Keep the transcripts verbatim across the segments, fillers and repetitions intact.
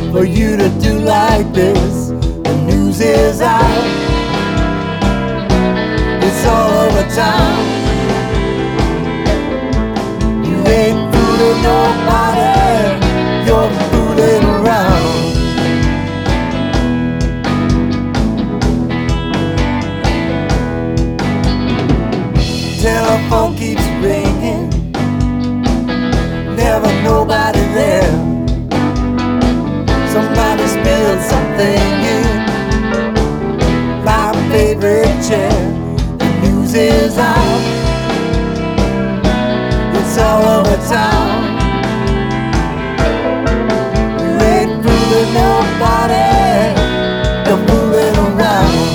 for you to do like this. The news is out, it's all over town. You ain't fooling nobody, you're fooling around. Telephone keeps ringing, never nobody there. Somebody spilled something in my favorite chair. The news is out, it's all over town. You ain't fooling nobody, you're fooling around.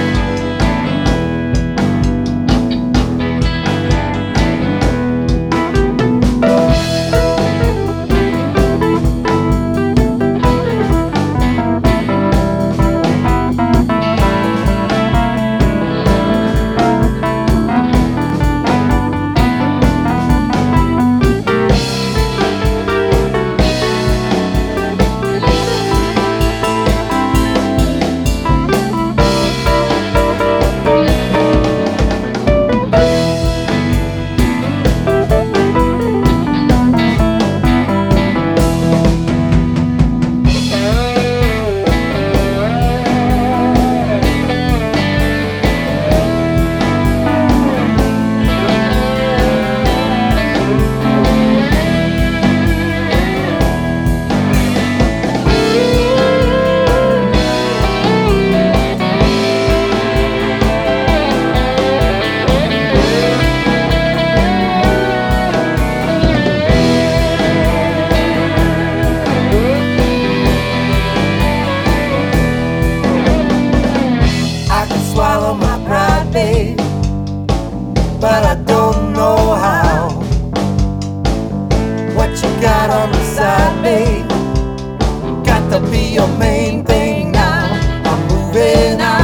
Swallow my pride, babe, but I don't know how. What you got on the side, babe, got to be your main thing now. I'm moving out.